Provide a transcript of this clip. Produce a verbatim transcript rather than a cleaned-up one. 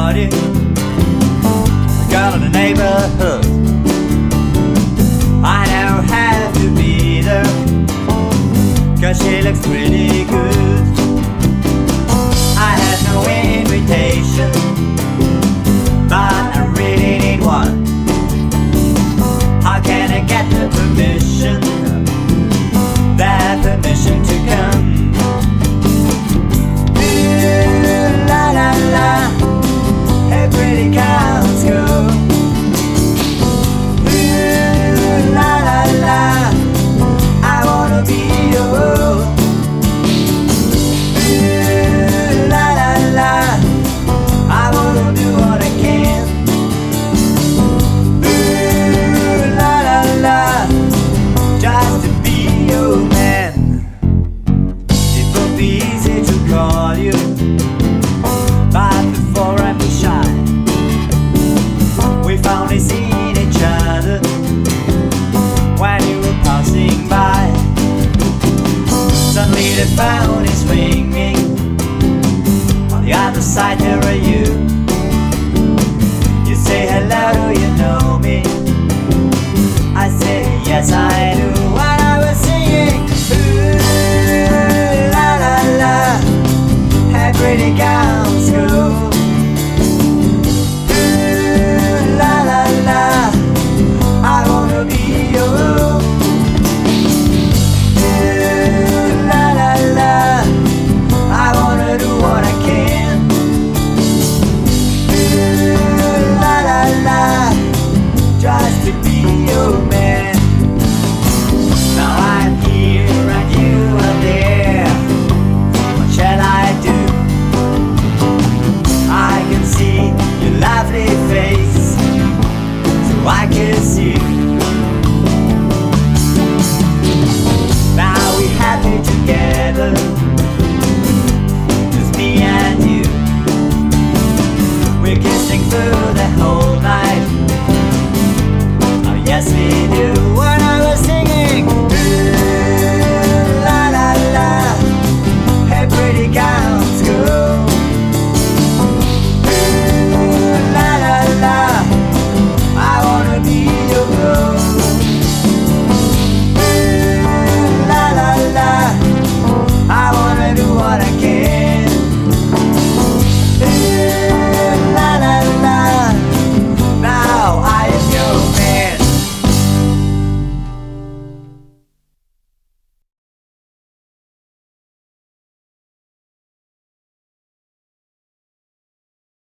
party, the girl in the neighborhood. I don't have to be there, cause she looks pretty good. I had no invitation, but I really need one. How can I get the permission, that permission to come? Ooh, la la la, hey pretty cows go. Ooh, la la la, I wanna be your. Ooh, la la la, I wanna do what I can. Ooh, la la la, just to be your man. It would be easy to call you, but before I be shy, we finally seen each other when you were passing by. Suddenly the phone is ringing, on the other side there are you. You say hello, do you know me? I say yes I do.